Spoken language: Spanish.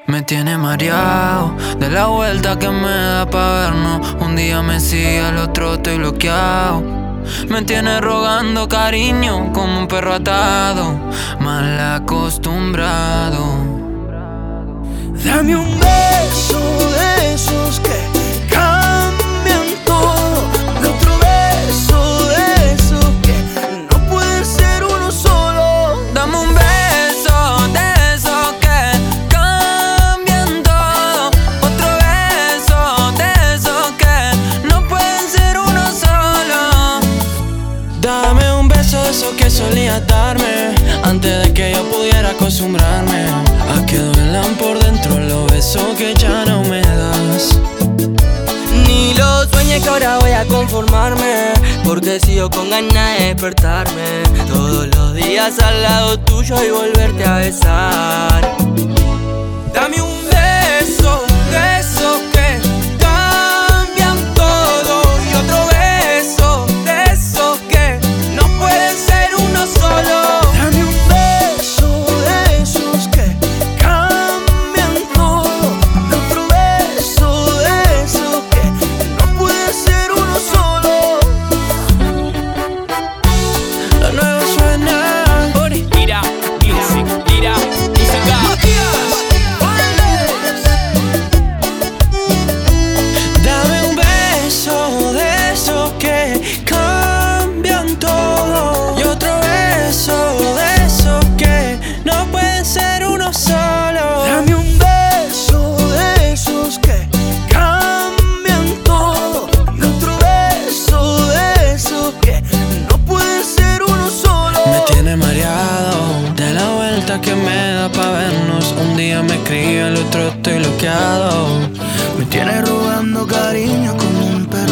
Me tiene mareado de la vuelta que me da pa' vernos. Un día me sigue, al otro estoy bloqueado. Me tiene rogando cariño como un perro atado, mal acostumbrado. Dame un beso de esos que cambian todo. Otro beso de esos que no pueden ser uno solo. Dame un beso de esos que cambian todo. Otro beso de esos que no pueden ser uno solo. Dame un beso de esos que solías darme antes de que yo pudiera acostumbrarme a que duelan por dentro los besos que ya no me das. Ni lo sueñes que ahora voy a conformarme, porque sigo con ganas de despertarme todos los días al lado tuyo y volverte a besar. Dame un beso de esos que cambian todo, y otro beso de esos que no pueden ser uno solo. Dame un beso de esos que cambian todo, otro beso de esos que no puede ser uno solo. Lo nuevo suena. Mira, música. Dame un beso de esos que cambian todo, y otro beso de esos que no pueden ser uno solo. Dame un beso de esos que cambian todo, y otro beso de esos que no puede ser uno solo. Me tiene mareado de la vuelta que me da pa' vernos. Un día me escribe, al otro estoy bloqueado. Me tiene rogando cariño como un perro